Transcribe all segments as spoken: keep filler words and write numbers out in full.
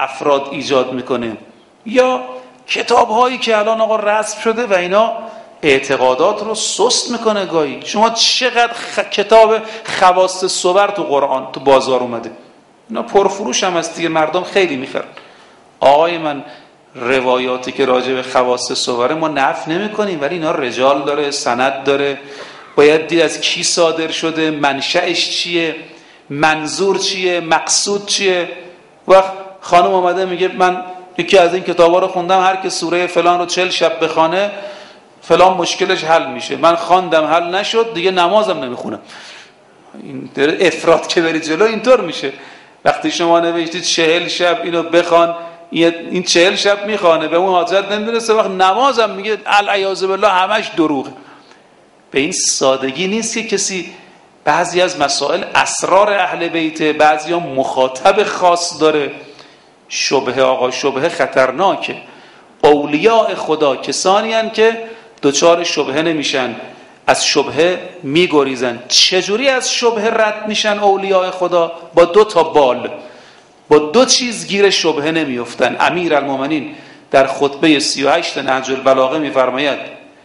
افراد ایجاد میکنه، یا کتاب هایی که الان آقا رسم شده و اینا اعتقادات رو سست میکنه. گاهی شما چقدر خ... کتاب خواص صور تو قرآن تو بازار اومده، اینا پرفروش هم هست دیگه، مردم خیلی میخرن. آقای من روایاتی که راجع به خواص صوره ما نفی نمی‌کنیم، ولی اینا رجال داره، سند داره، باید دید از کی صادر شده، منشأش چیه، منظور چیه، مقصود چیه. وقت خانم اومده میگه من یکی از این کتابا رو خوندم، هر که سوره فلان رو چهل شب بخونه فلان مشکلش حل میشه، من خواندم حل نشد دیگه نمازم نمیخونم. این داره افراط که بری جلو اینطور میشه. وقتی شما نوشتید چهل شب اینو بخوان، این چهل شب میخوانه به اون حاجت نمیرسه، وقت نمازم میگه العیاذ بالله همش دروغه. به این سادگی نیست که کسی بعضی از مسائل اسرار اهل بیت، بعضی ها مخاطب خاص داره. شبهه آقا شبهه خطرناکه. اولیاء خدا کسانی هستند که دوچار شبهه نمیشن، از شبهه میگریزن. چجوری از شبهه رد میشن اولیاء خدا؟ با دو تا بال، با دو چیز گیر شبهه نمیافتن. امیرالمومنین در خطبه سی و هشت نهج البلاغه میفرماید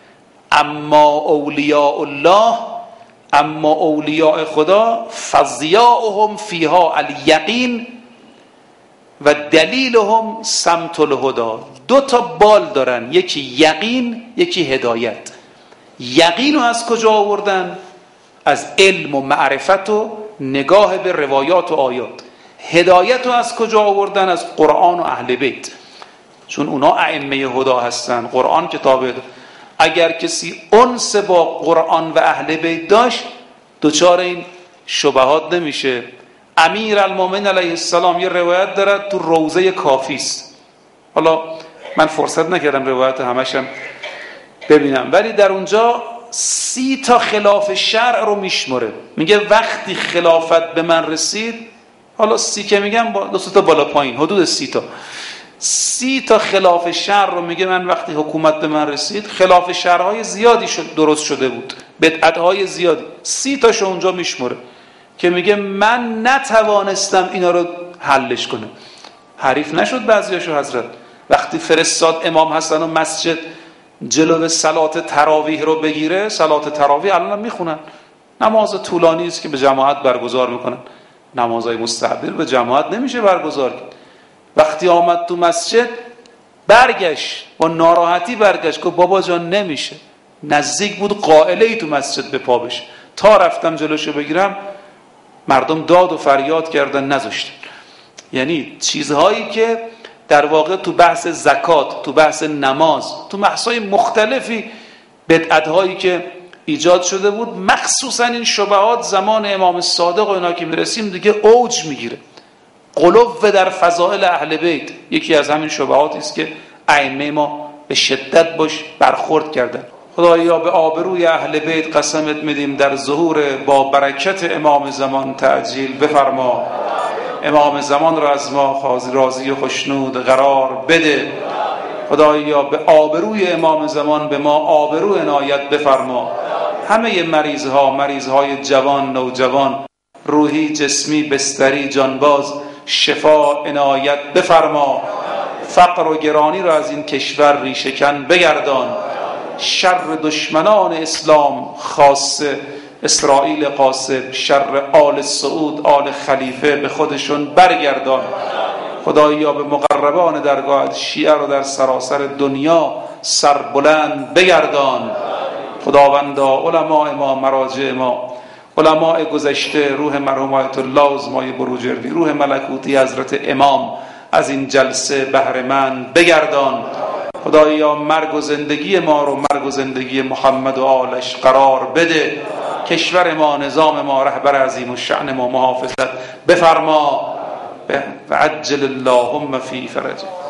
اما اولیاء الله، اما اولیاء خدا فضیاؤهم فیها الیقین و دلیلهم سمت الهدی. دو تا بال دارن، یکی یقین، یکی هدایت. یقین رو از کجا آوردن؟ از علم و معرفت و نگاه به روایات و آیات. هدایت رو از کجا آوردن؟ از قرآن و اهل بیت، چون اونا ائمه هدا هستن. قرآن کتاب هدا. اگر کسی انس با قرآن و اهل بیت داشت دوچار این شبهات نمیشه. امیرالمومنین علیه السلام یه روایت دارد تو روضه کافی است، حالا من فرصت نکردم روایت همشم ببینم، ولی در اونجا سی تا خلاف شرع رو میشمره. میگه وقتی خلافت به من رسید، حالا سی که میگم دو تا بالا پایین، حدود سی تا سی تا خلاف شرع رو میگه من وقتی حکومت به من رسید، خلاف شرعهای زیادی شد درست شده بود، بدعتهای زیادی، سی تاشو اونجا میشمره که میگه من نتوانستم اینا رو حلش کنم. حریف نشد بعضیاشو حضرت. وقتی فرستاد امام حسن و مسجد جلو صلات تراویح رو بگیره، صلات تراویح الان هم میخونن، نماز طولانی است که به جماعت برگزار میکنن، نمازهای مستحبی به جماعت نمیشه برگزار کرد. وقتی آمد تو مسجد برگشت، با ناراحتی برگشت که بابا جان نمیشه، نزدیک بود قائله‌ای تو مسجد به پا بشه، تا رفتم جلوشو بگیرم مردم داد و فریاد کردن نذاشتن. یعنی چیزهایی که در واقع تو بحث زکات، تو بحث نماز، تو بحث‌های مختلفی بدعت‌هایی که ایجاد شده بود، مخصوصا این شبهات زمان امام صادق و اینا که میرسیم دیگه اوج میگیره. غلو در فضائل اهل بیت یکی از همین شبهاتی است که ائمه ما به شدت باش برخورد کردن. خدایا به آبروی اهل بیت قسمت میدیم در ظهور با برکت امام زمان تعجیل بفرما. امام زمان را از ما راضی و خوشنود قرار بده. خدایا به آبروی امام زمان به ما آبرو عنایت بفرما. همه مریض ها، مریض های جوان، نوجوان، روحی، جسمی، بستری، جانباز، شفا عنایت بفرما. فقر و گرانی را از این کشور ریشه‌کن بگردان. شر دشمنان اسلام، خاصه اسرائیل قاصد، شر آل سعود، آل خلیفه به خودشون برگردان. خدایا به مقربان درگاه شیعه رو در سراسر دنیا سربلند بگردان. خداوندا علماء ما، مراجع ما، علماء گذشته، روح مرحوم آیت الله عظمای بروجردی، روح ملکوتی حضرت امام از این جلسه بهره مند بگردان. خدایا مرگ و زندگی ما رو مرگ و زندگی محمد و آلش قرار بده. کشور ما، نظام ما، رهبر عظیم الشأن ما محافظت بفرما. و عجل اللهم فی فرجه.